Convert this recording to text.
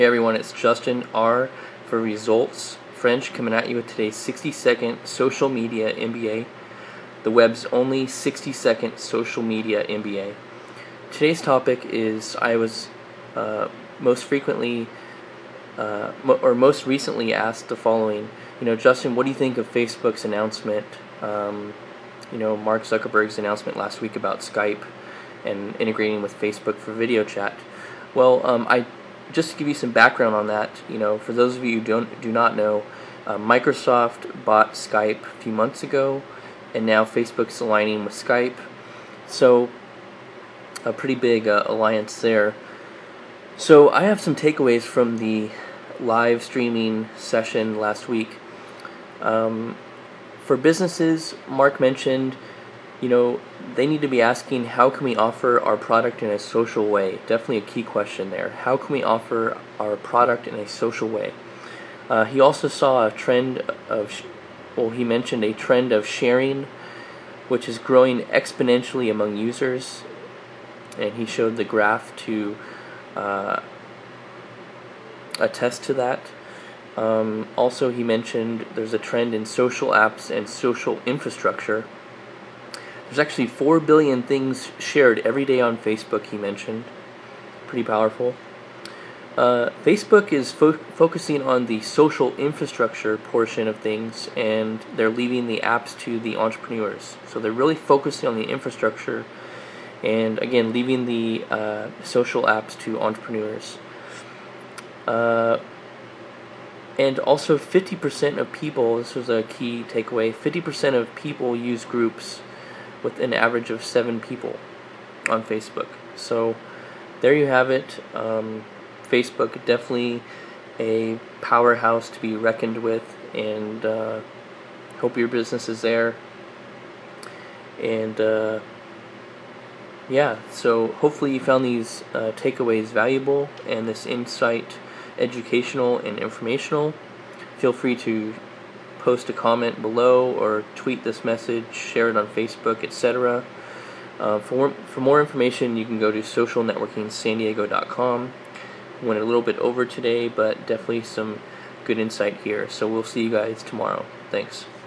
Hey everyone, it's Justin R for Results French coming at you with today's 60-second social media MBA, the web's only 60-second social media MBA. Today's topic is I was most recently asked the following. Justin, what do you think of Facebook's announcement? Mark Zuckerberg's announcement last week about Skype and integrating with Facebook for video chat. Well, just to give you some background on that, for those of you who do not know, Microsoft bought Skype a few months ago, and now Facebook's aligning with Skype. So, a pretty big alliance there. So, I have some takeaways from the live streaming session last week. For businesses, Mark mentioned, they need to be asking, how can we offer our product in a social way? Definitely a key question there. How can we offer our product in a social way? He also saw a trend he mentioned a trend of sharing, which is growing exponentially among users. And he showed the graph to attest to that. Also, he mentioned there's a trend in social apps and social infrastructure. There's actually 4 billion things shared every day on Facebook, he mentioned. Pretty powerful. Facebook is focusing on the social infrastructure portion of things, and they're leaving the apps to the entrepreneurs. So they're really focusing on the infrastructure, and again, leaving the social apps to entrepreneurs. And also 50% of people, this was a key takeaway, 50% of people use groups with an average of 7 people on Facebook. So there you have it. Facebook, definitely a powerhouse to be reckoned with, and hope your business is there. And so hopefully you found these takeaways valuable and this insight educational and informational. Feel free to post a comment below or tweet this message, share it on Facebook, etc. For more information, you can go to socialnetworkingsandiego.com. Went a little bit over today, but definitely some good insight here. So we'll see you guys tomorrow. Thanks.